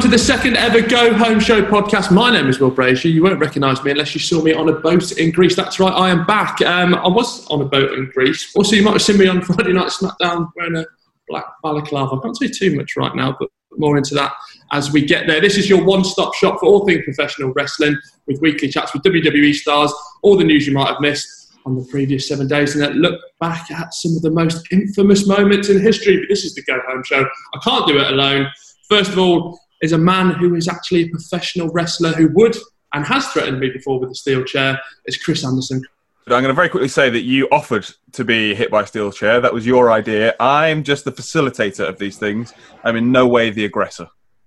to the second ever Go Home Show podcast. My name is Will Brazier. You won't recognise me unless you saw me on a boat in Greece. That's right, I am back. I was on a boat in Greece. Also, you might have seen me on Friday Night SmackDown wearing a black balaclava. I can't say too much right now, but more into that as we get there. This is your one-stop shop for all things professional wrestling, with weekly chats with WWE stars, all the news you might have missed on the previous 7 days, and then look back at some of the most infamous moments in history. But this is the Go Home Show. I can't do it alone. First of all, is a man who is actually a professional wrestler who would and has threatened me before with a steel chair. It's Chris Anderson. I'm going to very quickly say that you offered to be hit by a steel chair. That was your idea. I'm just the facilitator of these things. I'm in no way the aggressor.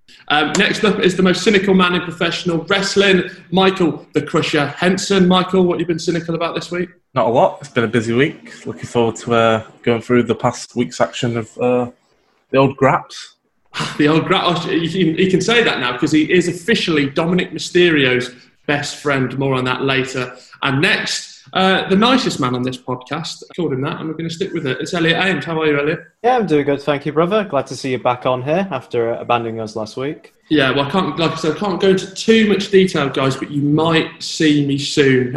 Next up is the most cynical man in professional wrestling, Michael the Crusher Henson. Michael, what have you been cynical about this week? Not a lot. It's been a busy week. Looking forward to going through the past week's action of the old Graps. The old Graps. He can say that now because he is officially Dominic Mysterio's best friend. More on that later. And next, the nicest man on this podcast. I called him that, and we're going to stick with it. It's Elliot Ames. How are you, Elliot? Yeah, I'm doing good, thank you, brother. Glad to see you back on here after abandoning us last week. Yeah, well, I can't go into too much detail, guys, but you might see me soon,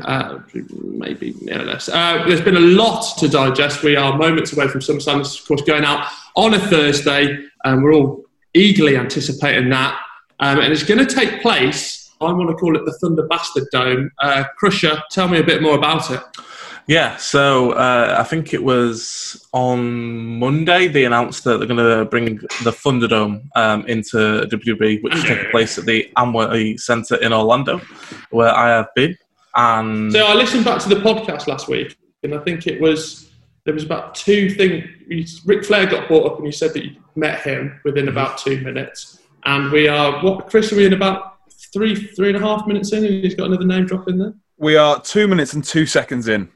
maybe near less. There's been a lot to digest. We are moments away from SummerSlam. This is, of course, going out on a Thursday, and we're all eagerly anticipating that. And it's going to take place, I want to call it the Thunder Bastard Dome. Crusher, tell me a bit more about it. Yeah, so I think it was on Monday they announced that they're going to bring the Thunderdome into WWE, which is taking place at the Amway Center in Orlando, where I have been. And so I listened back to the podcast last week, and I think there was about two things. Ric Flair got brought up, and you said that you met him within about 2 minutes. And we are, Chris, are we in about three and a half minutes in, and he's got another name drop in there? We are 2 minutes and 2 seconds in.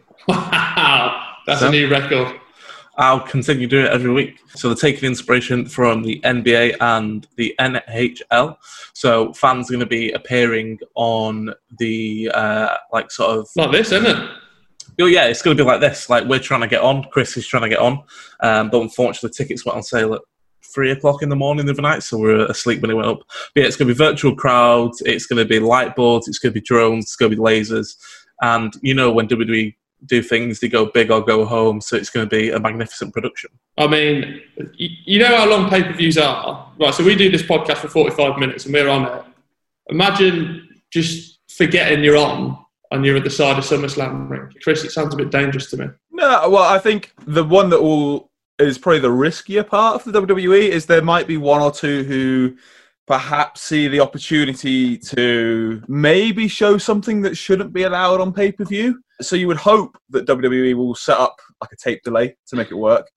Wow, that's a new record. I'll continue doing it every week. So they're taking inspiration from the NBA and the NHL. So fans are going to be appearing on the, like this, isn't it? Oh, yeah, it's going to be like this. Like, we're trying to get on. Chris is trying to get on. But unfortunately, tickets went on sale at 3 o'clock in the morning the other night, so we were asleep when it went up. But yeah, it's going to be virtual crowds. It's going to be light boards. It's going to be drones. It's going to be lasers. And, you know, when WWE do things, they go big or go home, so it's going to be a magnificent production. I mean, you know how long pay-per-views are? Right, so we do this podcast for 45 minutes and we're on it. Imagine just forgetting you're on and you're at the side of SummerSlam ring. Chris, it sounds a bit dangerous to me. No, well, I think the one that is probably the riskier part of the WWE is there might be one or two who perhaps see the opportunity to maybe show something that shouldn't be allowed on pay-per-view. So you would hope that WWE will set up like a tape delay to make it work.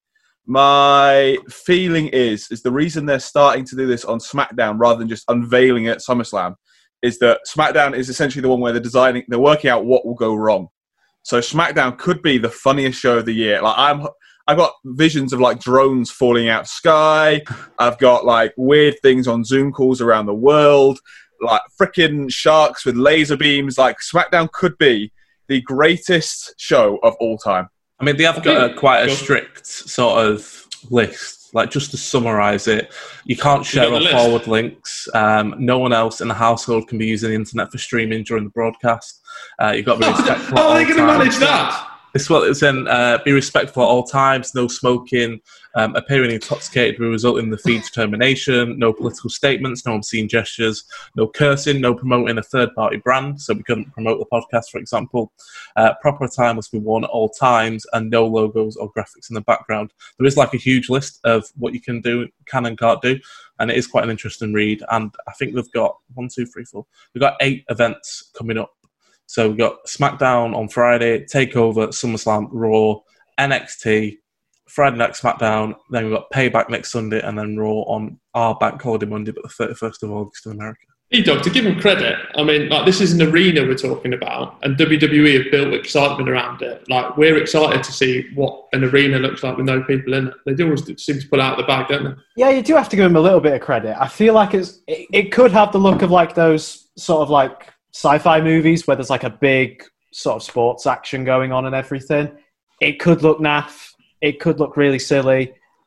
My feeling is the reason they're starting to do this on SmackDown rather than just unveiling it at SummerSlam is that SmackDown is essentially the one where they're working out what will go wrong. So SmackDown could be the funniest show of the year. Like I've got visions of like drones falling out of sky. I've got like weird things on Zoom calls around the world, like freaking sharks with laser beams. Like SmackDown could be the greatest show of all time. I mean, they have got quite a strict sort of list. Like, just to summarise it, you can't share or forward links. No one else in the household can be using the internet for streaming during the broadcast. You've got to be respectful. How are they going to manage that? This is what it's in. Be respectful at all times. No smoking. Appearing intoxicated will result in the feed's termination. No political statements. No obscene gestures. No cursing. No promoting a third-party brand. So we couldn't promote the podcast, for example. Proper attire must be worn at all times, and no logos or graphics in the background. There is like a huge list of what you can do, can and can't do, and it is quite an interesting read. And I think they've got 1, 2, 3, 4. We've got 8 events coming up. So we've got SmackDown on Friday, TakeOver, SummerSlam, Raw, NXT, Friday Night SmackDown, then we've got Payback next Sunday, and then Raw on our Bank Holiday Monday, but the 31st of August in America. E-Dog, to give them credit, I mean, like, this is an arena we're talking about, and WWE have built excitement around it. Like, we're excited to see what an arena looks like with no people in it. They do always seem to pull out the bag, don't they? Yeah, you do have to give them a little bit of credit. I feel like it could have the look of like those sort of like sci-fi movies where there's like a big sort of sports action going on and everything. It could look naff. It could look really silly.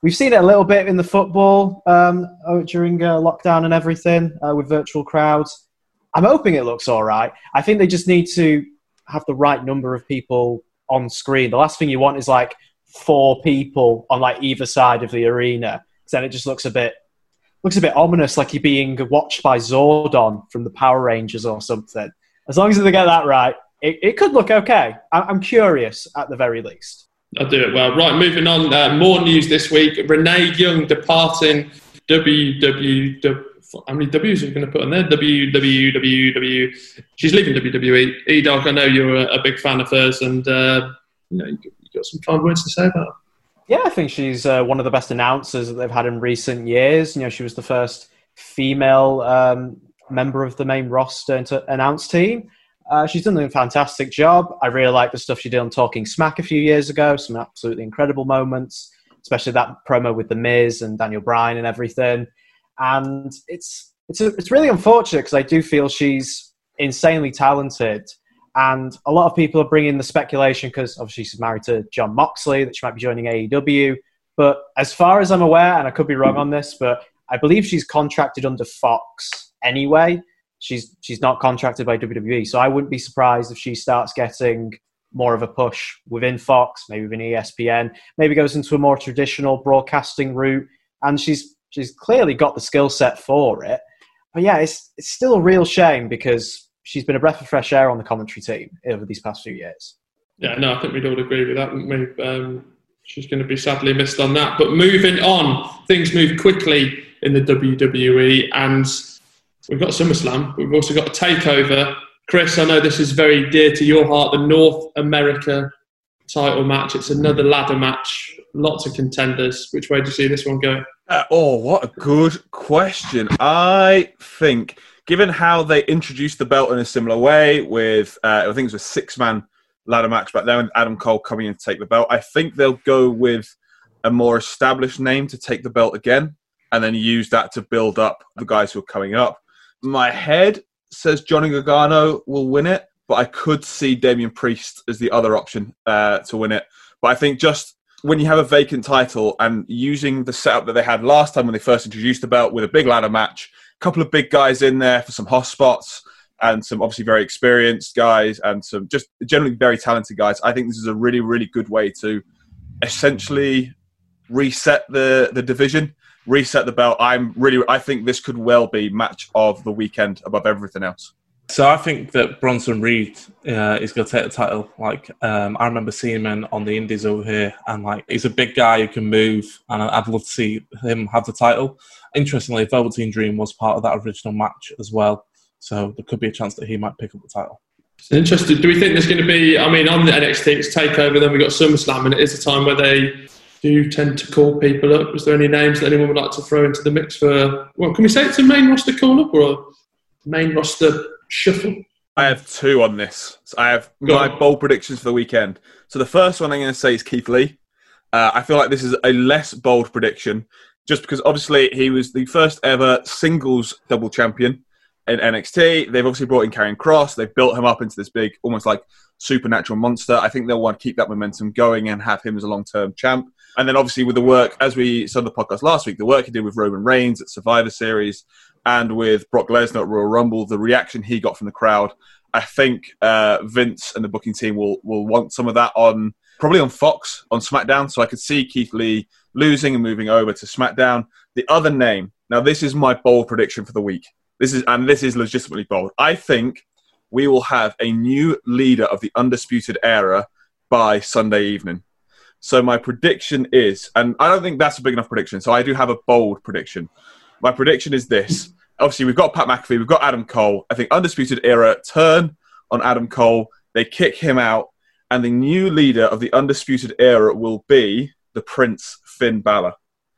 We've seen it a little bit in the football during lockdown and everything with virtual crowds. I'm hoping it looks all right. I think they just need to have the right number of people on screen. The last thing you want is like 4 people on like either side of the arena. Then it just looks a bit ominous, like you're being watched by Zordon from the Power Rangers or something. As long as they get that right, it could look okay. I'm curious at the very least. I'll do it well. Right, moving on. More news this week. Renee Young departing WWW. How many W's are you going to put on there? WWW. She's leaving WWE. E-Dog, I know you're a big fan of hers, and you got some kind words to say about her. Yeah, I think she's one of the best announcers that they've had in recent years. She was the first female member of the main roster to announce team. She's done a fantastic job. I really like the stuff she did on Talking Smack a few years ago. Some absolutely incredible moments, especially that promo with The Miz and Daniel Bryan and everything. And it's really unfortunate because I do feel she's insanely talented. And a lot of people are bringing the speculation because obviously she's married to Jon Moxley that she might be joining AEW. But as far as I'm aware, and I could be wrong on this, but I believe she's contracted under Fox anyway. She's not contracted by WWE. So I wouldn't be surprised if she starts getting more of a push within Fox, maybe within ESPN, maybe goes into a more traditional broadcasting route. And she's clearly got the skill set for it. But yeah, it's still a real shame because she's been a breath of fresh air on the commentary team over these past few years. Yeah, no, I think we'd all agree with that, wouldn't we? She's going to be sadly missed on that. But moving on, things move quickly in the WWE, and we've got SummerSlam. We've also got a TakeOver. Chris, I know this is very dear to your heart, the North America title match. It's another ladder match. Lots of contenders. Which way do you see this one going? What a good question. I think, given how they introduced the belt in a similar way with, I think it was a 6-man ladder match back then, with Adam Cole coming in to take the belt, I think they'll go with a more established name to take the belt again and then use that to build up the guys who are coming up. My head says Johnny Gargano will win it, but I could see Damian Priest as the other option to win it. But I think just when you have a vacant title and using the setup that they had last time when they first introduced the belt with a big ladder match, a couple of big guys in there for some hot spots and some obviously very experienced guys and some just generally very talented guys, I think this is a really, really good way to essentially reset the division, reset the belt. I think this could well be match of the weekend above everything else. So I think that Bronson Reed is going to take the title. I remember seeing him on the Indies over here, and he's a big guy who can move, and I'd love to see him have the title. Interestingly, Velveteen Dream was part of that original match as well, so there could be a chance that he might pick up the title. Interesting. Do we think there's going to be? I mean, on the NXT it's TakeOver, then we got SummerSlam, and it is a time where they do tend to call people up. Is there any names that anyone would like to throw into the mix for? Well, can we say it's a main roster call up or a main roster shuffle? I have 2 on this. So I have my bold predictions for the weekend. So the first one I'm going to say is Keith Lee. I feel like this is a less bold prediction, just because obviously he was the first ever singles double champion in NXT. They've obviously brought in Karrion Kross. They've built him up into this big, almost like supernatural monster. I think they'll want to keep that momentum going and have him as a long-term champ. And then obviously with the work, as we said on the podcast last week, the work he did with Roman Reigns at Survivor Series and with Brock Lesnar at Royal Rumble, the reaction he got from the crowd, I think Vince and the booking team will want some of that probably on Fox, on SmackDown. So I could see Keith Lee losing and moving over to SmackDown. The other name, now this is my bold prediction for the week. This is legitimately bold. I think we will have a new leader of the Undisputed Era by Sunday evening. So my prediction is, and I don't think that's a big enough prediction, so I do have a bold prediction. My prediction is this. Obviously, we've got Pat McAfee, we've got Adam Cole. I think Undisputed Era turn on Adam Cole. They kick him out, and the new leader of the Undisputed Era will be the Prince, Finn Balor.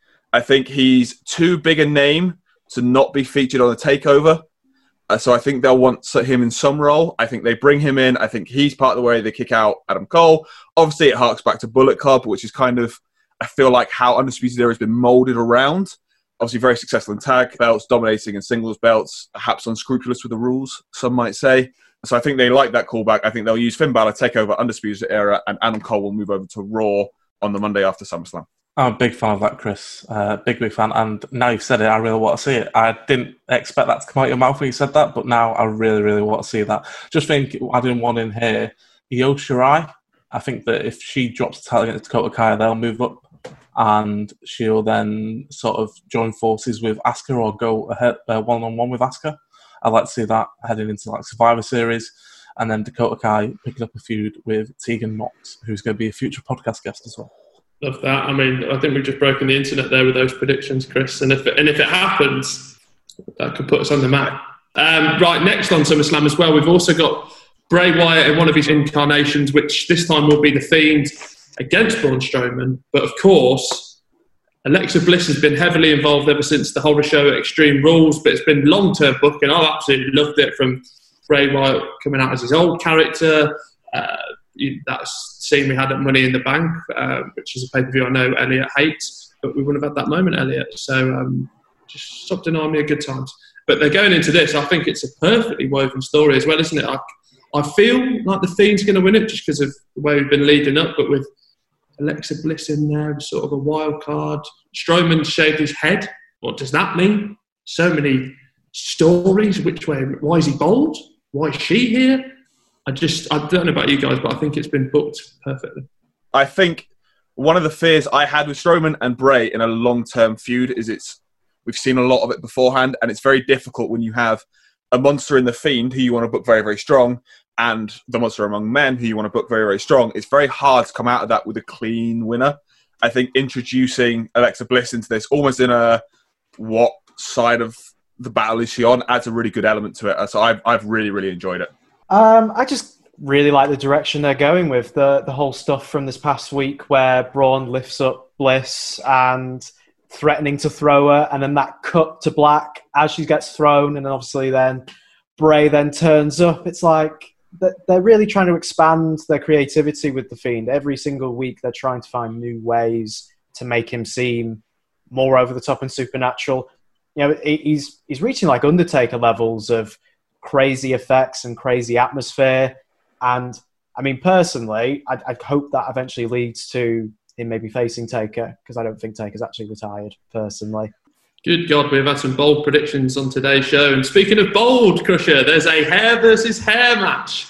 I think he's too big a name to not be featured on a TakeOver. So I think they'll want him in some role. I think they bring him in. I think he's part of the way they kick out Adam Cole. Obviously, it harks back to Bullet Club, which is kind of, I feel like how Undisputed Era has been molded around. Obviously, very successful in tag belts, dominating in singles belts, perhaps unscrupulous with the rules, some might say. So I think they like that callback. I think they'll use Finn Balor, take over Undisputed Era, and Adam Cole will move over to Raw on the Monday after SummerSlam. I'm a big fan of that, Chris. Big fan. And now you've said it, I really want to see it. I didn't expect that to come out of your mouth when you said that, but now I really, really want to see that. Just think, adding one in here, Io Shirai. I think that if she drops the title against Dakota Kai, they'll move up, and she'll then sort of join forces with Asuka or go ahead one-on-one with Asuka. I'd like to see that heading into like Survivor Series, and then Dakota Kai picking up a feud with Tegan Nox, who's going to be a future podcast guest as well. Love that. I mean, I think we've just broken the internet there with those predictions, Chris. And if it happens, that could put us on the map. Right, next on SummerSlam as well, we've also got Bray Wyatt in one of his incarnations, which this time will be The Fiend against Braun Strowman. But of course, Alexa Bliss has been heavily involved ever since the horror show at Extreme Rules, but it's been long-term booking. I absolutely loved it, from Bray Wyatt coming out as his old character. That scene we had at Money in the Bank, which is a pay-per-view I know Elliot hates, but we wouldn't have had that moment, Elliot. So just stop denying me a good times. But they're going into this. I think it's a perfectly woven story as well, isn't it? I feel like The Fiend's going to win it just because of the way we've been leading up, but with Alexa Bliss in there, sort of a wild card. Strowman shaved his head. What does that mean? So many stories. Which way? Why is he bald? Why is she here? I don't know about you guys, but I think it's been booked perfectly. I think one of the fears I had with Strowman and Bray in a long-term feud is we've seen a lot of it beforehand, and it's very difficult when you have a monster in The Fiend who you want to book very, very strong, and the monster among men who you want to book very, very strong. It's very hard to come out of that with a clean winner. I think introducing Alexa Bliss into this, almost in a what side of the battle is she on, adds a really good element to it. So I've really, really enjoyed it. I just really like the direction they're going with the whole stuff from this past week where Braun lifts up Bliss and threatening to throw her, and then that cut to black as she gets thrown, and then obviously then Bray then turns up. It's like they're really trying to expand their creativity with The Fiend. Every single week they're trying to find new ways to make him seem more over the top and supernatural. You know, he's reaching like Undertaker levels of crazy effects and crazy atmosphere. And I mean, personally, I'd hope that eventually leads to him maybe facing Taker, because I don't think Taker's actually retired, personally. Good God, we've had some bold predictions on today's show. And speaking of bold, Crusher, there's a hair versus hair match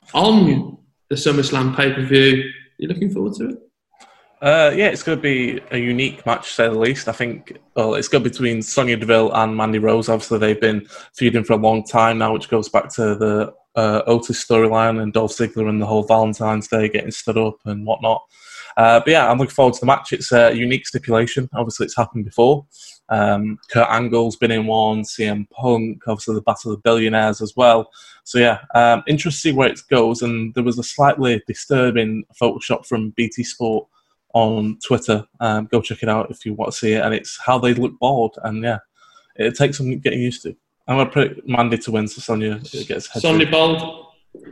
on the SummerSlam pay-per-view. Are you looking forward to it? Yeah, it's going to be a unique match, to say the least. I think it's going to be between Sonya Deville and Mandy Rose. Obviously, they've been feuding for a long time now, which goes back to the Otis storyline and Dolph Ziggler and the whole Valentine's Day getting stood up and whatnot. But yeah, I'm looking forward to the match. It's a unique stipulation. Obviously, it's happened before. Kurt Angle's been in one, CM Punk, obviously the Battle of the Billionaires as well. So yeah, interesting to see where it goes. And there was a slightly disturbing Photoshop from BT Sport on Twitter. Go check it out if you want to see it. And it's how they look bald. And yeah, it takes some getting used to. I'm going to put Mandy to win, so Sonya gets head. Sonya bald.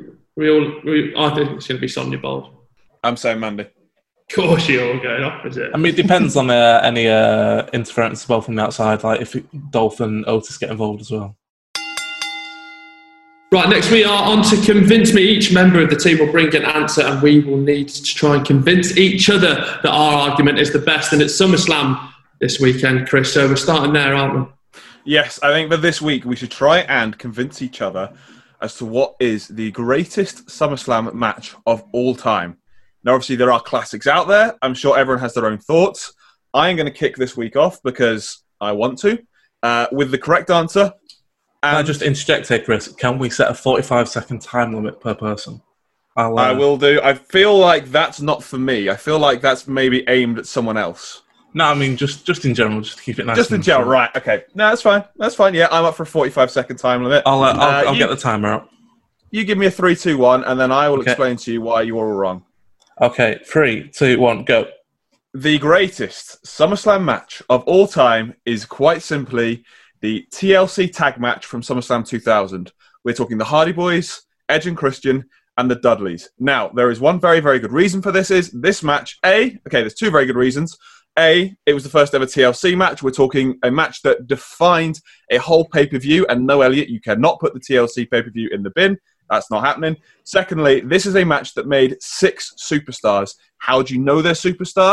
I think it's going to be Sonya bald. I'm saying Mandy. Of course, you're all going opposite. I mean, it depends on any interference as well from the outside, like if Dolph and Otis get involved as well. Right, next we are on to Convince Me. Each member of the team will bring an answer, and we will need to try and convince each other that our argument is the best. And it's SummerSlam this weekend, Chris, so we're starting there, aren't we? Yes, I think for this week we should try and convince each other as to what is the greatest SummerSlam match of all time. Now, obviously, there are classics out there. I'm sure everyone has their own thoughts. I am going to kick this week off because I want to, with the correct answer. Can I just interject here, Chris? Can we set a 45-second time limit per person? I will do. I feel like that's not for me. I feel like that's maybe aimed at someone else. No, I mean, just in general, just to keep it nice. Just in general, right, okay. No, that's fine. That's fine, yeah. I'm up for a 45-second time limit. I'll get the timer out. You give me a 3, 2, 1, and then I will explain to you why you're all wrong. Okay, 3, 2, 1, go. The greatest SummerSlam match of all time is quite simply the TLC tag match from SummerSlam 2000. We're talking the Hardy Boys, Edge and Christian, and the Dudleys. Now, there is one very, very good reason for this is this match, there's two very good reasons. It was the first ever TLC match. We're talking a match that defined a whole pay-per-view, and no, Elliot, you cannot put the TLC pay-per-view in the bin. That's not happening. Secondly, this is a match that made 6 superstars. How do you know they're superstars?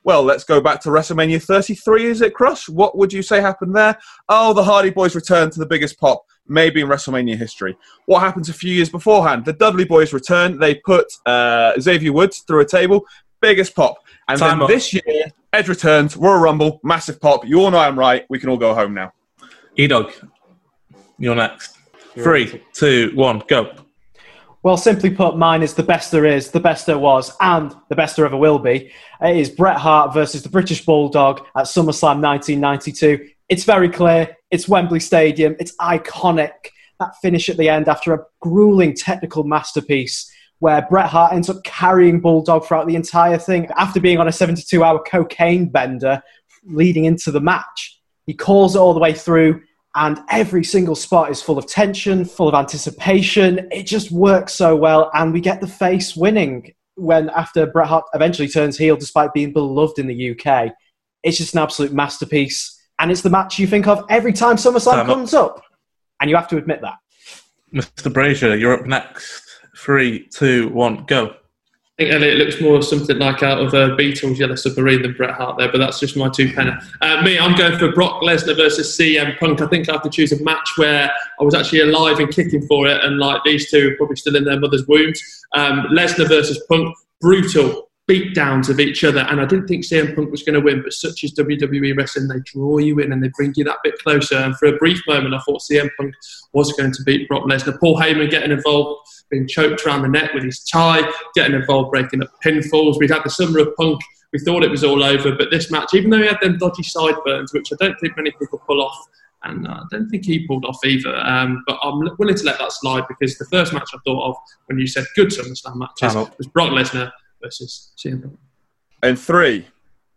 Well, let's go back to WrestleMania 33, is it, Crush? What would you say happened there? Oh, the Hardy Boys returned to the biggest pop, maybe in WrestleMania history. What happens a few years beforehand? The Dudley Boys returned. They put Xavier Woods through a table, biggest pop. And then this year, Edge returns, Royal Rumble, massive pop. You all know I'm right. We can all go home now. E-Dog, you're next. 3, 2, 1, go. Well, simply put, mine is the best there is, the best there was, and the best there ever will be. It is Bret Hart versus the British Bulldog at SummerSlam 1992. It's very clear. It's Wembley Stadium. It's iconic. That finish at the end after a grueling technical masterpiece where Bret Hart ends up carrying Bulldog throughout the entire thing. After being on a 72-hour cocaine bender leading into the match, he calls it all the way through. And every single spot is full of tension, full of anticipation. It just works so well. And we get the face winning when after Bret Hart eventually turns heel despite being beloved in the UK. It's just an absolute masterpiece. And it's the match you think of every time SummerSlam comes up. And you have to admit that. Mr. Brazier, you're up next. 3, 2, 1, go. I think Elliot looks more something like out of Beatles Yellow Submarine than Bret Hart there, but that's just my two penny. Me, I'm going for Brock Lesnar versus CM Punk. I think I have to choose a match where I was actually alive and kicking for it, and like these two are probably still in their mother's wombs. Lesnar versus Punk, brutal beatdowns of each other, and I didn't think CM Punk was going to win, but such as WWE wrestling, they draw you in and they bring you that bit closer. And for a brief moment, I thought CM Punk was going to beat Brock Lesnar. Paul Heyman getting involved, being choked around the neck with his tie, getting involved, breaking up pinfalls. We'd had the Summer of Punk. We thought it was all over, but this match, even though he had them dodgy sideburns, which I don't think many people pull off, and I don't think he pulled off either, but I'm willing to let that slide because the first match I thought of when you said good SummerSlam matches was Brock Lesnar versus CM Punk. And 3,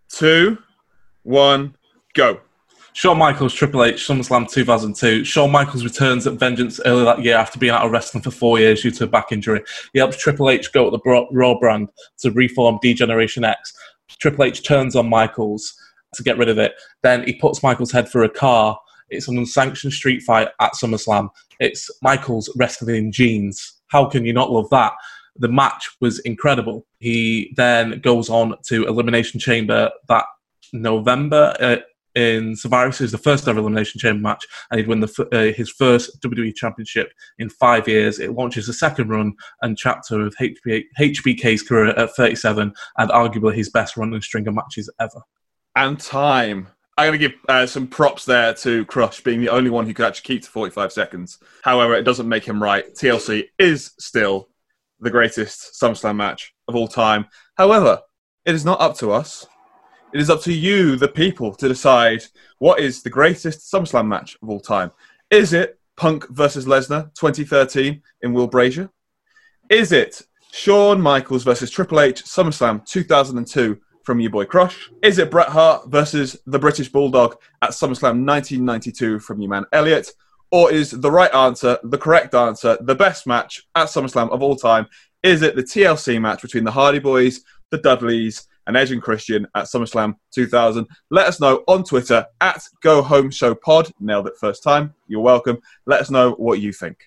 2, 1, go. Shawn Michaels, Triple H, SummerSlam 2002. Shawn Michaels returns at Vengeance earlier that year after being out of wrestling for 4 years due to a back injury. He helps Triple H go at the Raw brand to reform D-Generation X. Triple H turns on Michaels to get rid of it. Then he puts Michaels' head through a car. It's an unsanctioned street fight at SummerSlam. It's Michaels wrestling in jeans. How can you not love that? The match was incredible. He then goes on to Elimination Chamber that November in Survivor Series, the first ever Elimination Chamber match, and he'd win his first WWE Championship in 5 years. It launches a second run and chapter of HBK's career at 37, and arguably his best run and string of matches ever. And time. I'm going to give some props there to Crush being the only one who could actually keep to 45 seconds. However, it doesn't make him right. TLC is still the greatest SummerSlam match of all time. However, it is not up to us. It is up to you, the people, to decide what is the greatest SummerSlam match of all time. Is it Punk versus Lesnar 2013 in Will Brazier? Is it Shawn Michaels versus Triple H SummerSlam 2002 from your boy Crush? Is it Bret Hart versus the British Bulldog at SummerSlam 1992 from your man Elliot? Or is the right answer, the correct answer, the best match at SummerSlam of all time? Is it the TLC match between the Hardy Boys, the Dudleys, and Edge and Christian at SummerSlam 2000? Let us know on Twitter at GoHomeShowPod. Nailed it first time. You're welcome. Let us know what you think.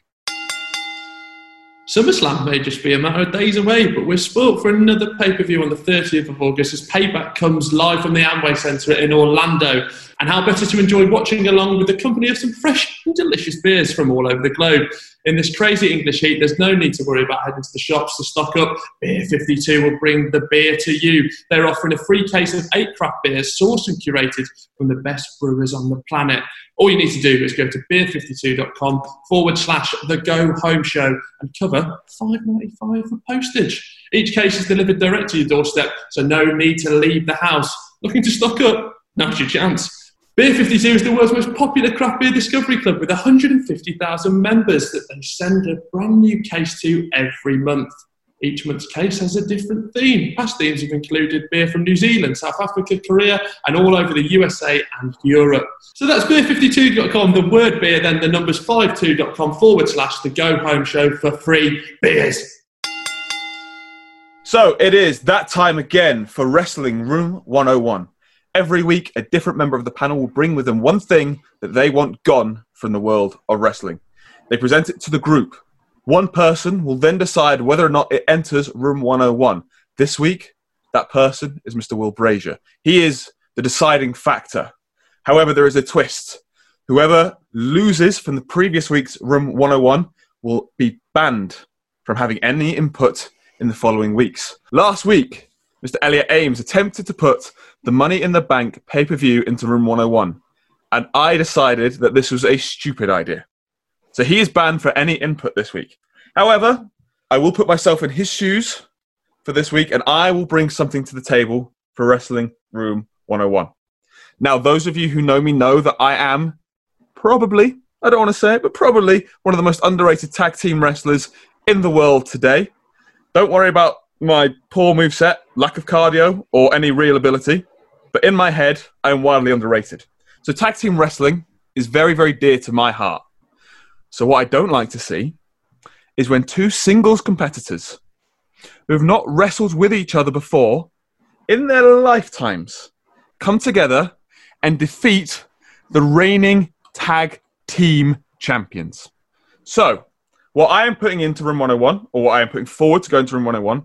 SummerSlam may just be a matter of days away, but we're spoilt for another pay-per-view on the 30th of August as Payback comes live from the Amway Centre in Orlando. And how better to enjoy watching along with the company of some fresh and delicious beers from all over the globe. In this crazy English heat, there's no need to worry about heading to the shops to stock up. Beer 52 will bring the beer to you. They're offering a free case of 8 craft beers sourced and curated from the best brewers on the planet. All you need to do is go to beer52.com/The Go Home Show and cover $5.95 for postage. Each case is delivered direct to your doorstep, so no need to leave the house. Looking to stock up? Now's your chance. Beer 52 is the world's most popular craft beer discovery club with 150,000 members that they send a brand new case to every month. Each month's case has a different theme. Past themes have included beer from New Zealand, South Africa, Korea, and all over the USA and Europe. So that's beer52.com, the word beer, then the numbers 52.com/The Go Home Show for free beers. So it is that time again for Wrestling Room 101. Every week, a different member of the panel will bring with them one thing that they want gone from the world of wrestling. They present it to the group. One person will then decide whether or not it enters Room 101. This week, that person is Mr. Will Brazier. He is the deciding factor. However, there is a twist. Whoever loses from the previous week's Room 101 will be banned from having any input in the following weeks. Last week, Mr. Elliot Ames attempted to put the Money in the Bank pay-per-view into Room 101, and I decided that this was a stupid idea. So he is banned for any input this week. However, I will put myself in his shoes for this week, and I will bring something to the table for Wrestling Room 101. Now, those of you who know me know that I am probably, I don't want to say it, but probably one of the most underrated tag team wrestlers in the world today. Don't worry about my poor moveset, lack of cardio, or any real ability. But in my head, I am wildly underrated. So tag team wrestling is very, very dear to my heart. So what I don't like to see is when two singles competitors who have not wrestled with each other before in their lifetimes come together and defeat the reigning tag team champions. So, what I am putting into Room 101, or what I am putting forward to go into Room 101,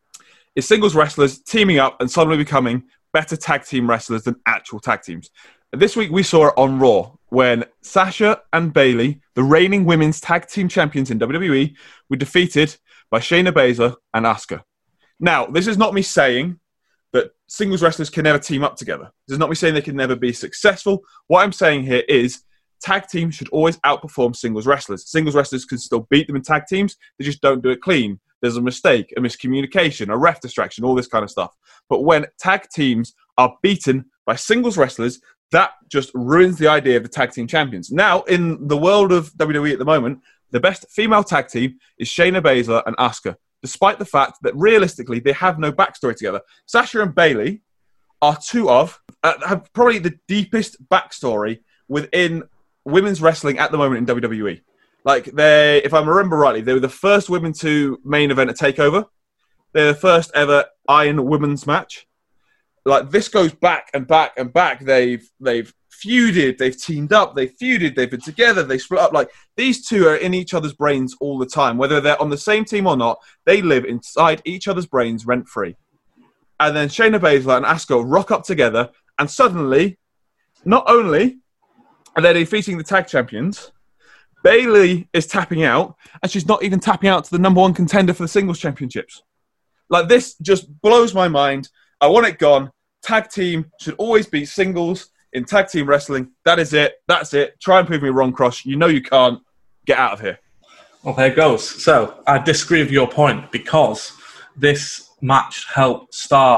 is singles wrestlers teaming up and suddenly becoming better tag team wrestlers than actual tag teams. This week we saw it on Raw when Sasha and Bayley, the reigning women's tag team champions in WWE, were defeated by Shayna Baszler and Asuka. Now, this is not me saying that singles wrestlers can never team up together. This is not me saying they can never be successful. What I'm saying here is tag teams should always outperform singles wrestlers. Singles wrestlers can still beat them in tag teams. They just don't do it clean. There's a mistake, a miscommunication, a ref distraction, all this kind of stuff. But when tag teams are beaten by singles wrestlers, that just ruins the idea of the tag team champions. Now, in the world of WWE at the moment, the best female tag team is Shayna Baszler and Asuka, despite the fact that realistically they have no backstory together. Sasha and Bayley are have probably the deepest backstory within women's wrestling at the moment in WWE. Like, if I remember rightly, they were the first women to main event a TakeOver. They're the first ever Iron Women's match. Like, this goes back and back and back. They've feuded, they've teamed up, they've feuded, they've been together, they split up. Like, these two are in each other's brains all the time. Whether they're on the same team or not, they live inside each other's brains rent-free. And then Shayna Baszler and Asuka rock up together, and suddenly, not only are they defeating the tag champions, Bayley is tapping out, and she's not even tapping out to the number one contender for the singles championships. Like, this just blows my mind. I want it gone. Tag team should always beat singles in tag team wrestling. That is it. That's it. Try and prove me wrong, Cross. You know you can't. Get out of here. Well, there it goes. So, I disagree with your point because this match helped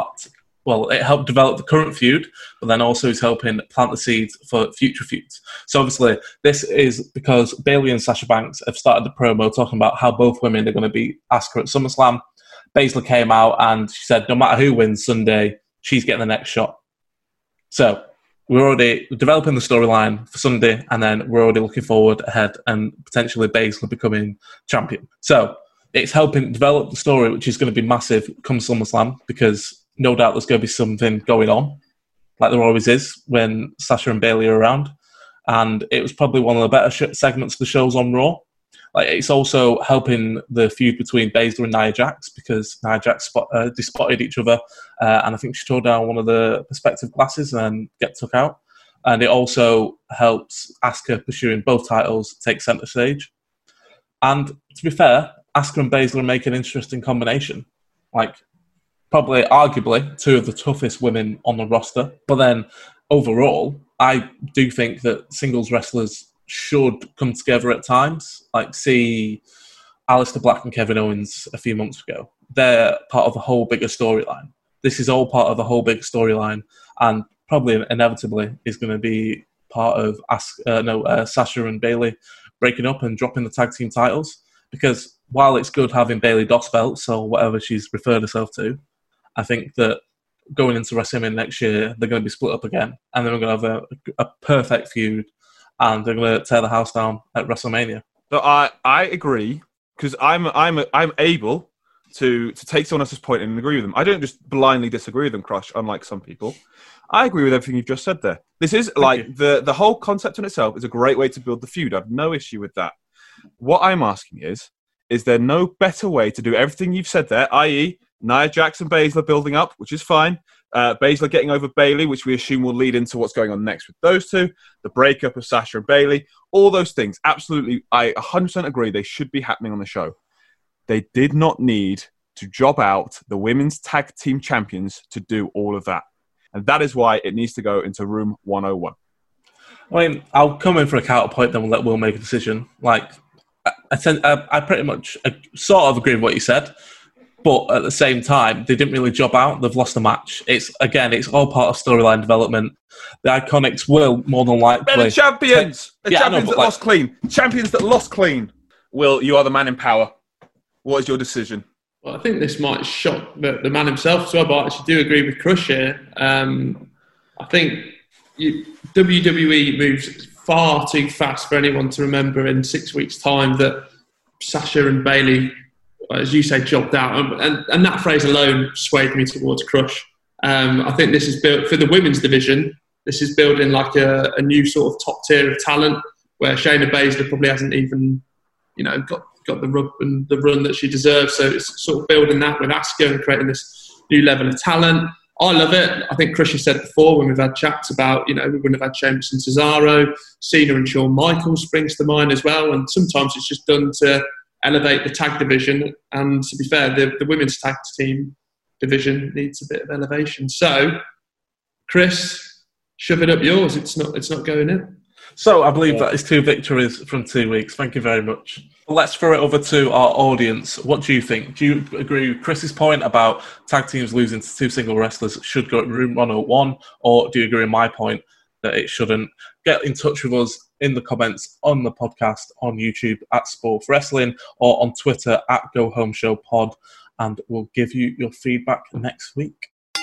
it helped develop the current feud, but then also is helping plant the seeds for future feuds. So obviously, this is because Bayley and Sasha Banks have started the promo talking about how both women are going to beat Asuka at SummerSlam. Baszler came out and she said, no matter who wins Sunday, she's getting the next shot. So we're already developing the storyline for Sunday, and then we're already looking forward ahead and potentially Baszler becoming champion. So it's helping develop the story, which is going to be massive come SummerSlam, because no doubt there's going to be something going on, like there always is when Sasha and Bayley are around. And it was probably one of the better segments of the shows on Raw. Like, it's also helping the feud between Baszler and Nia Jax, because Nia Jax they spotted each other, and I think she tore down one of the perspective glasses and get took out. And it also helps Asuka pursuing both titles take centre stage. And to be fair, Asuka and Baszler make an interesting combination. Like, probably, arguably, two of the toughest women on the roster. But then, overall, I do think that singles wrestlers should come together at times. Like, see Aleister Black and Kevin Owens a few months ago. They're part of a whole bigger storyline. This is all part of a whole big storyline, and probably inevitably is going to be part of Sasha and Bayley breaking up and dropping the tag team titles. Because while it's good having Bayley DOS belts or whatever she's referred herself to, I think that going into WrestleMania next year, they're going to be split up again, and then we're going to have a perfect feud, and they're going to tear the house down at WrestleMania. So I agree, because I'm able to take someone else's point and agree with them. I don't just blindly disagree with them, Crush, unlike some people. I agree with everything you've just said there. This is the whole concept in itself is a great way to build the feud. I have no issue with that. What I'm asking is there no better way to do everything you've said there, i.e., Nia Jax and Baszler building up, which is fine. Baszler getting over Bayley, which we assume will lead into what's going on next with those two. The breakup of Sasha and Bayley. All those things, absolutely, I 100% agree they should be happening on the show. They did not need to job out the women's tag team champions to do all of that. And that is why it needs to go into room 101. I mean, I'll come in for a counterpoint, then we'll let Will make a decision. Like, I pretty much sort of agree with what you said, but at the same time, they didn't really job out. They've lost a match. It's all part of storyline development. The Iconics will more than likely... They're the champions! Champions that lost clean. Champions that lost clean. Will, you are the man in power. What is your decision? Well, I think this might shock the man himself as well, but I actually do agree with Crush here. I think WWE moves far too fast for anyone to remember in 6 weeks' time that Sasha and Bayley, as you say, jobbed out. And that phrase alone swayed me towards Crush. I think this is built for the women's division. This is building like a new sort of top tier of talent where Shayna Baszler probably hasn't even, got the rub and the run that she deserves. So it's sort of building that with Asuka and creating this new level of talent. I love it. I think Chris has said before when we've had chats about, we wouldn't have had Sheamus and Cesaro, Cena and Shawn Michaels springs to mind as well. And sometimes it's just done to elevate the tag division. And to be fair, the women's tag team division needs a bit of elevation. So, Chris, shove it up yours. It's not going in. So I believe that is 2 victories from 2 weeks. Thank you very much. Let's throw it over to our audience. What do you think? Do you agree with Chris's point about tag teams losing to 2 single wrestlers should go to room 101? Or do you agree with my point that it shouldn't? Get in touch with us in the comments on the podcast on YouTube at Sport Wrestling or on Twitter at Go Home Show Pod, and we'll give you your feedback next week.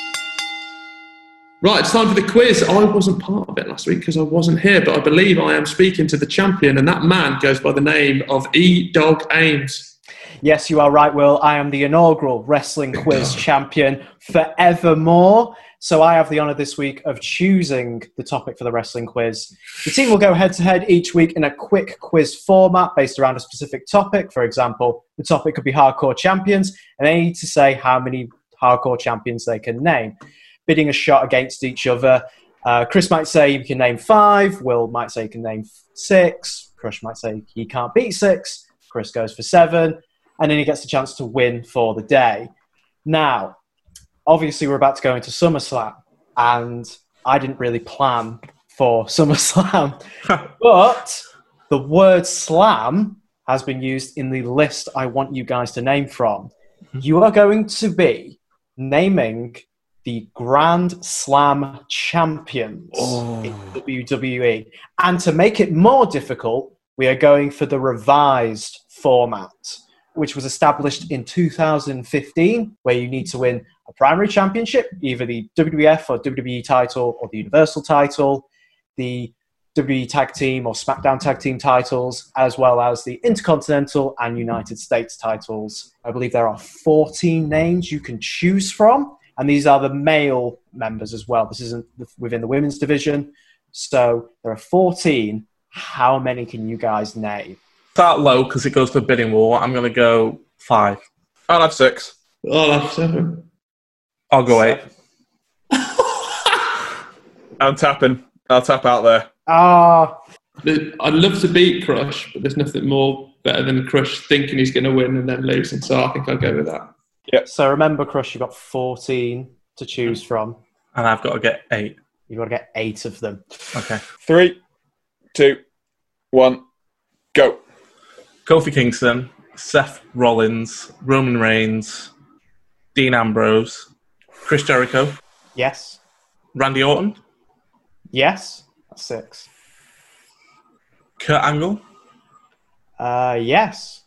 Right, it's time for the quiz. I wasn't part of it last week because I wasn't here, but I believe I am speaking to the champion, and that man goes by the name of E-Dog Ames. Yes, you are right, Will. I am the inaugural wrestling quiz champion forevermore. So I have the honour this week of choosing the topic for the wrestling quiz. The team will go head-to-head each week in a quick quiz format based around a specific topic. For example, the topic could be hardcore champions, and they need to say how many hardcore champions they can name, bidding a shot against each other. Chris might say you can name 5. Will might say you can name 6. Crush might say he can't beat 6. Chris goes for 7. And then he gets the chance to win for the day. Now, obviously, we're about to go into SummerSlam. And I didn't really plan for SummerSlam. But the word slam has been used in the list I want you guys to name from. You are going to be naming the Grand Slam champions in WWE. And to make it more difficult, we are going for the revised format, which was established in 2015, where you need to win a primary championship, either the WWF or WWE title or the Universal title, the WWE Tag Team or SmackDown Tag Team titles, as well as the Intercontinental and United States titles. I believe there are 14 names you can choose from. And these are the male members as well. This isn't within the women's division. So there are 14. How many can you guys name? Start low because it goes to the bidding war. I'm going to go 5. I'll have 6. I'll have 7. I'll go 8. I'm tapping. I'll tap out there. I'd love to beat Crush, but there's nothing more better than Crush thinking he's going to win and then losing. So I think I'll go with that. Yep. So remember, Crush, you've got 14 to choose from. And I've got to get 8. You've got to get 8 of them. Okay. 3, 2, 1, go. Kofi Kingston, Seth Rollins, Roman Reigns, Dean Ambrose, Chris Jericho. Yes. Randy Orton. Yes. That's 6. Kurt Angle. Yes.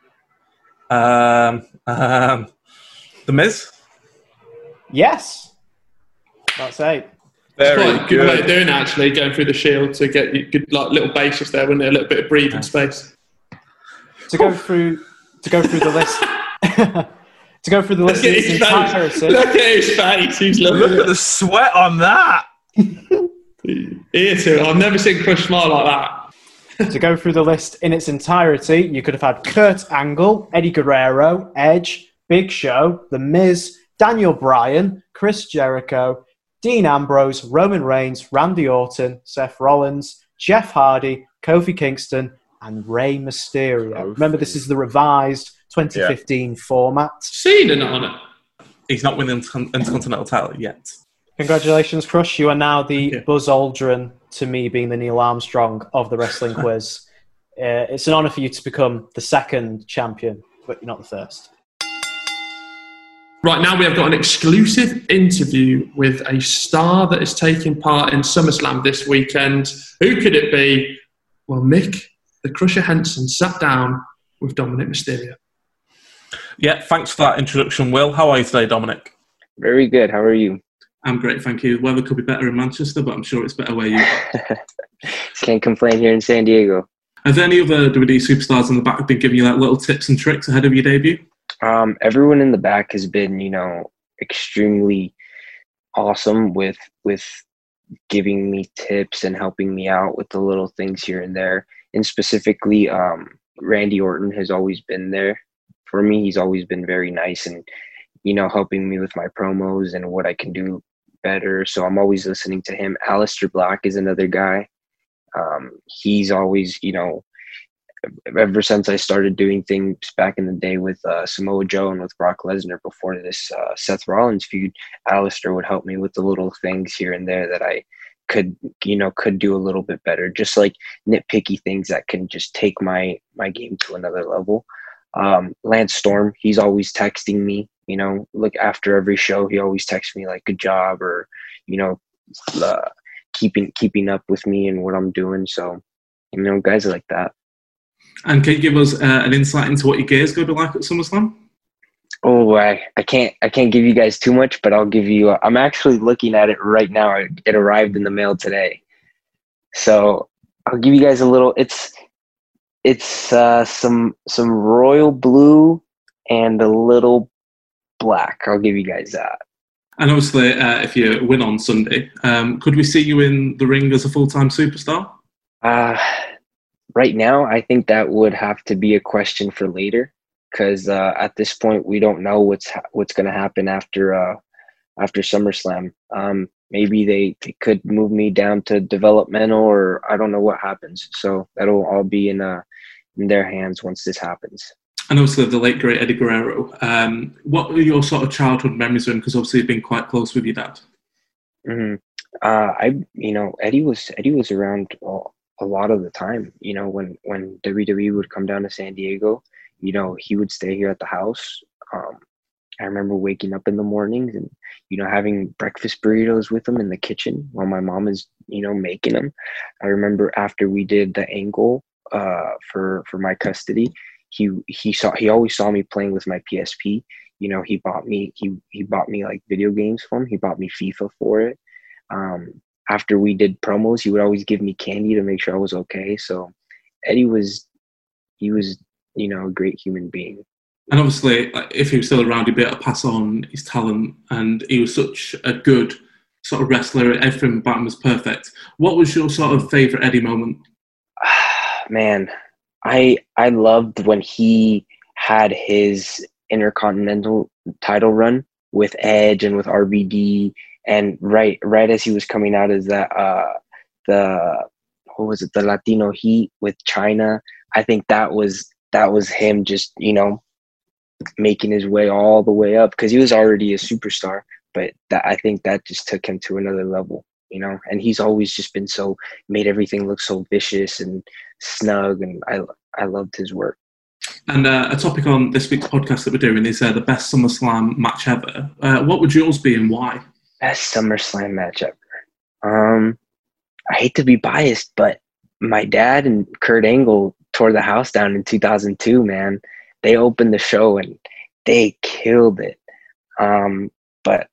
The Miz. Yes. That's 8. Very It's quite a good way of good. doing it, actually, going through the Shield to get you good, like little basis there, wouldn't it? A little bit of breathing space. To go through the list. To go through the list in its entirety. Look at his face. He's loving Look at it. the sweat on that. Ear to it. I've never seen Crush smile like that. To go through the list in its entirety, you could have had Kurt Angle, Eddie Guerrero, Edge, Big Show, The Miz, Daniel Bryan, Chris Jericho, Dean Ambrose, Roman Reigns, Randy Orton, Seth Rollins, Jeff Hardy, Kofi Kingston, and Rey Mysterio. Remember, this is the revised 2015 format. Cena not on it. He's not winning the Intercontinental title yet. Congratulations, Crush. You are now the Buzz Aldrin to me being the Neil Armstrong of the wrestling quiz. It's an honour for you to become the second champion, but you're not the first. Right, now we have got an exclusive interview with a star that is taking part in SummerSlam this weekend. Who could it be? Well, Mick, the Crusher Henson, sat down with Dominic Mysterio. Yeah, thanks for that introduction, Will. How are you today, Dominic? Very good. How are you? I'm great, thank you. The weather could be better in Manchester, but I'm sure it's better where you are. Can't complain here in San Diego. Have any other WWE superstars in the back been giving you like little tips and tricks ahead of your debut? Everyone in the back has been, extremely awesome with giving me tips and helping me out with the little things here and there. And specifically, Randy Orton has always been there for me. He's always been very nice and, helping me with my promos and what I can do better. So I'm always listening to him. Aleister Black is another guy. He's always, ever since I started doing things back in the day with Samoa Joe and with Brock Lesnar before this Seth Rollins feud, Aleister would help me with the little things here and there that I could do a little bit better. Just like nitpicky things that can just take my game to another level. Lance Storm, he's always texting me, look after every show. He always texts me like, good job, or, keeping up with me and what I'm doing. So, guys like that. And can you give us an insight into what your gear is going to be like at SummerSlam? Oh, I can't give you guys too much, but I'll give you. I'm actually looking at it right now. It arrived in the mail today, so I'll give you guys a little. It's some royal blue and a little black. I'll give you guys that. And obviously, if you win on Sunday, could we see you in the ring as a full-time superstar? Right now, I think that would have to be a question for later, because at this point, we don't know what's going to happen after SummerSlam. Maybe they could move me down to developmental, or I don't know what happens. So that'll all be in their hands once this happens. And also the late great Eddie Guerrero. What were your sort of childhood memories of him? Because obviously you've been quite close with your dad. Mm-hmm. Eddie was around a lot of the time. When WWE would come down to San Diego, he would stay here at the house. I remember waking up in the mornings and, having breakfast burritos with him in the kitchen while my mom is, making them. I remember after we did the angle for my custody, he always saw me playing with my PSP. He bought me like video games for him. He bought me FIFA for it. After we did promos, he would always give me candy to make sure I was okay. So Eddie was a great human being. And obviously, if he was still around, he'd be able to pass on his talent. And he was such a good sort of wrestler. Everything about him was perfect. What was your sort of favourite Eddie moment? Man, I loved when he had his Intercontinental title run with Edge and with RVD. And right as he was coming out as that, the Latino Heat with China, I think that was him just, making his way all the way up, because he was already a superstar, but I think that just took him to another level, and he's always just been made everything look so vicious and snug, and I loved his work. And a topic on this week's podcast that we're doing is the best SummerSlam match ever. What would yours be and why? Best SummerSlam match ever. I hate to be biased, but my dad and Kurt Angle tore the house down in 2002, man. They opened the show and they killed it. But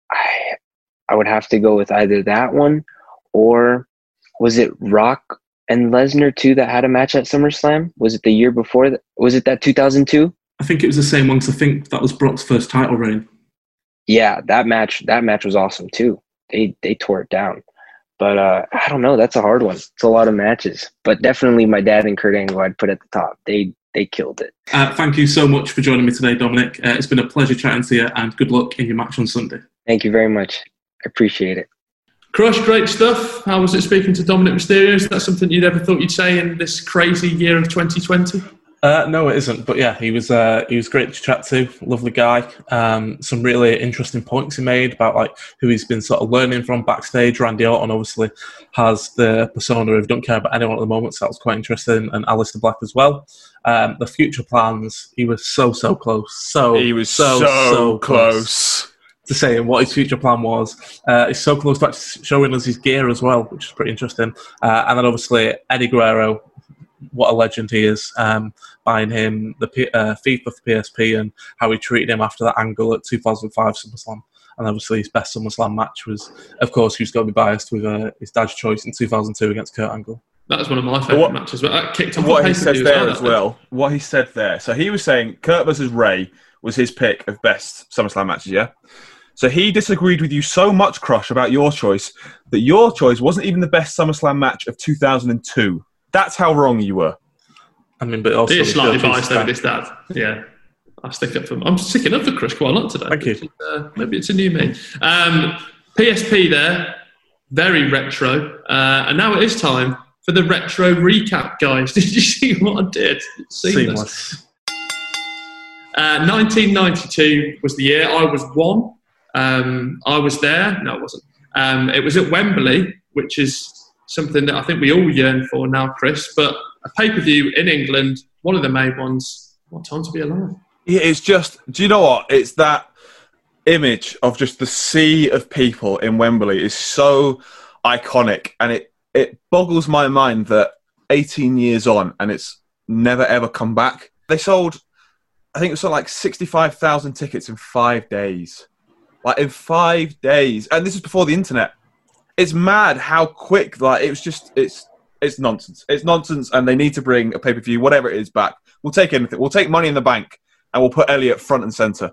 I would have to go with either that one, or was it Rock and Lesnar too that had a match at SummerSlam? Was it the year before that? Was it that 2002? I think it was the same one, because I think that was Brock's first title reign. Yeah, that match was awesome too. They tore it down. But I don't know. That's a hard one. It's a lot of matches. But definitely my dad and Kurt Angle I'd put at the top. They they killed it. Thank you so much for joining me today, Dominic. It's been a pleasure chatting to you, and good luck in your match on Sunday. Thank you very much. I appreciate it. Crush, great stuff. How was it speaking to Dominic Mysterio? Is that something you'd ever thought you'd say in this crazy year of 2020? No, it isn't. But yeah, he was great to chat to. Lovely guy. Some really interesting points he made about like who he's been sort of learning from backstage. Randy Orton obviously has the persona of don't care about anyone at the moment, so that was quite interesting. And Aleister Black as well. The future plans. He was so close. He was so close to saying what his future plan was. He's so close to actually showing us his gear as well, which is pretty interesting. And then obviously Eddie Guerrero. What a legend he is, buying him the FIFA for PSP and how he treated him after that angle at 2005 SummerSlam. And obviously his best SummerSlam match was, of course, who's got to be biased with his dad's choice in 2002 against Kurt Angle. That was one of my favourite matches. But that kicked off what he said there as well. What he said there. So he was saying Kurt versus Ray was his pick of best SummerSlam matches, yeah? So he disagreed with you so much, Crush, about your choice that your choice wasn't even the best SummerSlam match of 2002. That's how wrong you were. I mean, but also... He is slightly biased over this dad. Yeah. I'll stick up for him. I'm sticking up for Chris quite a lot today. Thank you. Maybe it's a new me. PSP there. Very retro. And now it is time for the retro recap, guys. Did you see what I did? Seamless. 1992 was the year. I was one. I was there. No, it wasn't. It was at Wembley, which is something that I think we all yearn for now, Chris. But a pay-per-view in England, one of the main ones. What time to be alive? Yeah, it's just... Do you know what? It's that image of just the sea of people in Wembley is so iconic. And it boggles my mind that 18 years on and it's never, ever come back. They sold... I think it was something like 65,000 tickets in 5 days. Like, in 5 days. And this is before the internet. It's mad how quick, like, it was just, it's nonsense. It's nonsense, and they need to bring a pay-per-view, whatever it is, back. We'll take anything. We'll take Money in the Bank, and we'll put Elliot front and centre.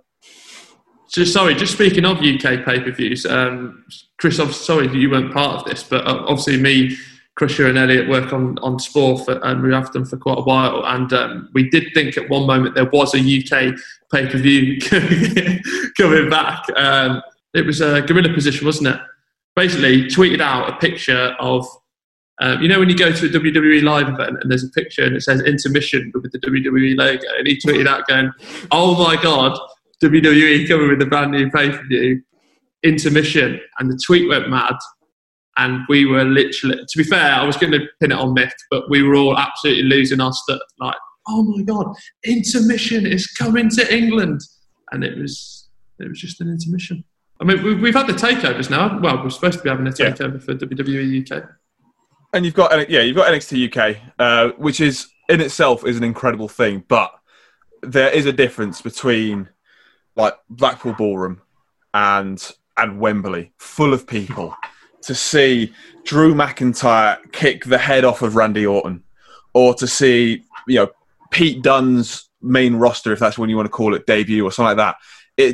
Just speaking of UK pay-per-views, Chris, I'm sorry that you weren't part of this, but obviously me, Crusher and Elliot work on Sport, and we have done for quite a while, and we did think at one moment there was a UK pay-per-view coming back. It was a Gorilla Position, wasn't it? Basically tweeted out a picture of, you know when you go to a WWE live event and there's a picture and it says intermission with the WWE logo, and he tweeted out going, oh my God, WWE coming with a brand new pay-per-view, intermission. And the tweet went mad, and we were literally, to be fair, I was going to pin it on Mick, but we were all absolutely losing our stuff, like, oh my God, intermission is coming to England. And it was just an intermission. I mean, we've had the takeovers now. Well, we're supposed to be having a takeover for WWE UK. And you've got NXT UK, which is in itself is an incredible thing. But there is a difference between like Blackpool Ballroom and Wembley, full of people, to see Drew McIntyre kick the head off of Randy Orton, or to see Pete Dunne's main roster, if that's what you want to call it, debut or something like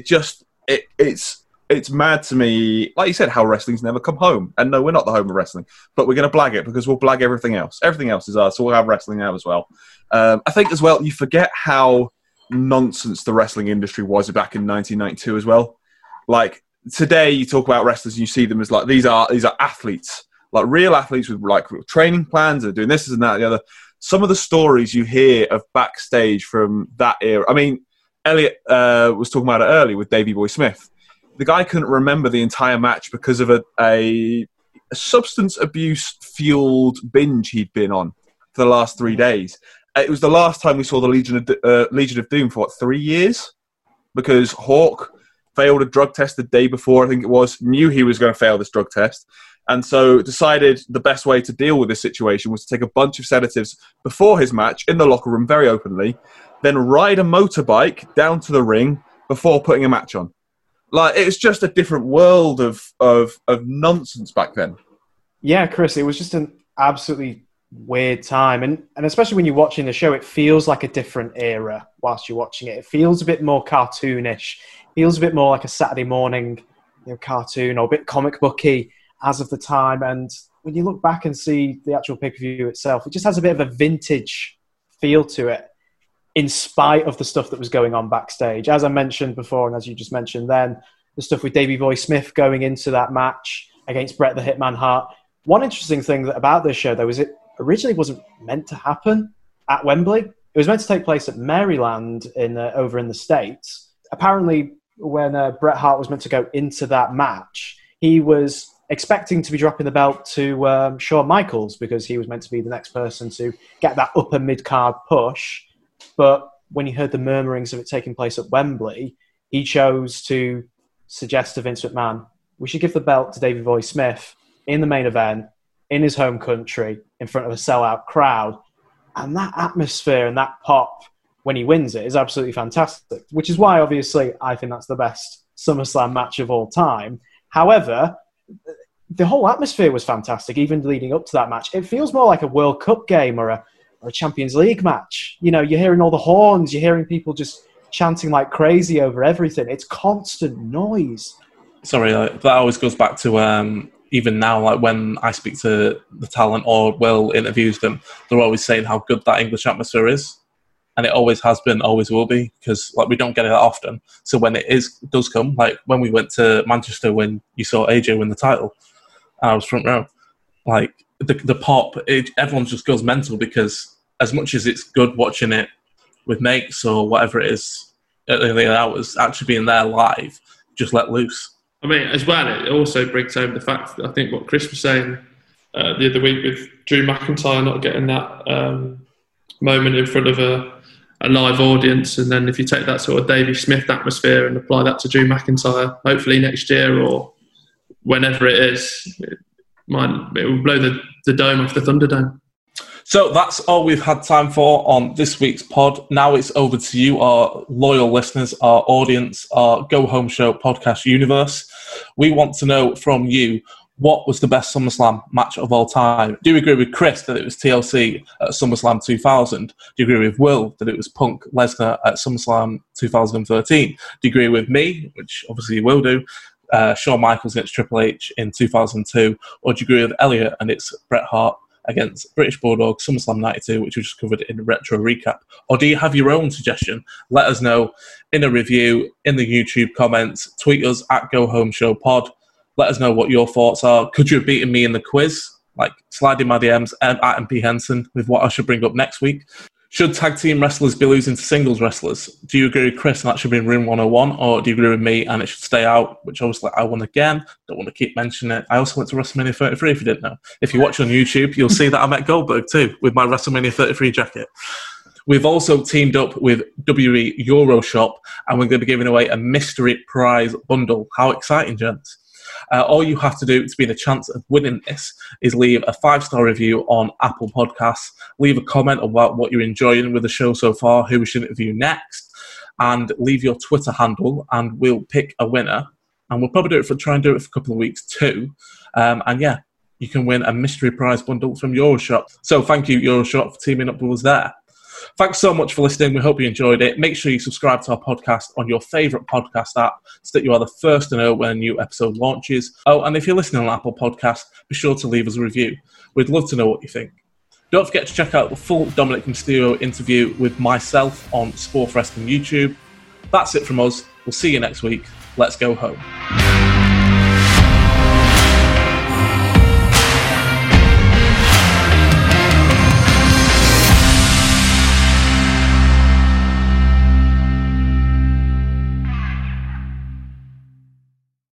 that. It's mad to me, like you said, how wrestling's never come home. And no, we're not the home of wrestling, but we're going to blag it because we'll blag everything else. Everything else is ours, so we'll have wrestling now as well. I think as well, you forget how nonsense the wrestling industry was back in 1992 as well. Like today, you talk about wrestlers and you see them as like these are athletes, like real athletes with like training plans. They're doing this and that and the other. Some of the stories you hear of backstage from that era. I mean, Elliot was talking about it earlier with Davey Boy Smith. The guy couldn't remember the entire match because of a substance abuse-fueled binge he'd been on for the last 3 days. It was the last time we saw the Legion of Doom for, 3 years? Because Hawk failed a drug test the day before, I think it was, knew he was going to fail this drug test, and so decided the best way to deal with this situation was to take a bunch of sedatives before his match in the locker room very openly, then ride a motorbike down to the ring before putting a match on. Like, it was just a different world of nonsense back then. Yeah, Chris, it was just an absolutely weird time. And especially when you're watching the show, it feels like a different era whilst you're watching it. It feels a bit more cartoonish. It feels a bit more like a Saturday morning cartoon or a bit comic booky as of the time. And when you look back and see the actual pay-per-view itself, it just has a bit of a vintage feel to it. in spite of the stuff that was going on backstage. As I mentioned before, and as you just mentioned then, the stuff with Davey Boy Smith going into that match against Bret the Hitman Hart. One interesting thing about this show, though, is it originally wasn't meant to happen at Wembley. It was meant to take place at Maryland over in the States. Apparently, when Bret Hart was meant to go into that match, he was expecting to be dropping the belt to Shawn Michaels because he was meant to be the next person to get that upper mid-card push. But when he heard the murmurings of it taking place at Wembley, he chose to suggest to Vince McMahon, we should give the belt to Davey Boy Smith in the main event, in his home country, in front of a sellout crowd. And that atmosphere and that pop when he wins it is absolutely fantastic, which is why, obviously, I think that's the best SummerSlam match of all time. However, the whole atmosphere was fantastic, even leading up to that match. It feels more like a World Cup game or a Champions League match. You know, you're hearing all the horns, you're hearing people just chanting like crazy over everything. It's constant noise. Sorry, that always goes back to even now, like when I speak to the talent or Will interviews them, they're always saying how good that English atmosphere is. And it always has been, always will be, because like we don't get it that often. So when it does come, like when we went to Manchester when you saw AJ win the title, and I was front row, like the pop, everyone just goes mental because as much as it's good watching it with mates or whatever it is, early hours, actually being there live, just let loose. I mean, as well, it also brings home the fact that I think what Chris was saying the other week with Drew McIntyre not getting that moment in front of a live audience, and then if you take that sort of Davey Smith atmosphere and apply that to Drew McIntyre, hopefully next year or whenever it is, it will blow the dome off the Thunderdome. So that's all we've had time for on this week's pod. Now it's over to you, our loyal listeners, our audience, our Go Home Show podcast universe. We want to know from you, what was the best SummerSlam match of all time? Do you agree with Chris that it was TLC at SummerSlam 2000? Do you agree with Will that it was Punk Lesnar at SummerSlam 2013? Do you agree with me, which obviously you will do, Shawn Michaels against Triple H in 2002? Or do you agree with Elliot and it's Bret Hart against British Bulldog, SummerSlam 92, which we just covered in the retro recap? Or do you have your own suggestion? Let us know in a review, in the YouTube comments, tweet us at Go Home Show Pod. Let us know what your thoughts are. Could you have beaten me in the quiz? Like, slide in my DMs at MP Henson with what I should bring up next week. Should tag team wrestlers be losing to singles wrestlers? Do you agree with Chris and that should be in Room 101? Or do you agree with me and it should stay out? Which obviously I won again. Don't want to keep mentioning it. I also went to WrestleMania 33 if you didn't know. If you watch on YouTube, you'll see that I met Goldberg too with my WrestleMania 33 jacket. We've also teamed up with WWE Euroshop and we're going to be giving away a mystery prize bundle. How exciting, gents. All you have to do to be in a chance of winning this is leave a 5-star review on Apple Podcasts, leave a comment about what you're enjoying with the show so far, who we should interview next, and leave your Twitter handle, and we'll pick a winner. And we'll probably try and do it for a couple of weeks too. And yeah, you can win a mystery prize bundle from Euroshop. So thank you, Euroshop, for teaming up with us there. Thanks so much for listening. We hope you enjoyed it. Make sure you subscribe to our podcast on your favourite podcast app so that you are the first to know when a new episode launches. Oh, and if you're listening on Apple Podcasts, be sure to leave us a review. We'd love to know what you think. Don't forget to check out the full Dominic Mysterio interview with myself on Sport Wrestling YouTube. That's it from us. We'll see you next week. Let's go home.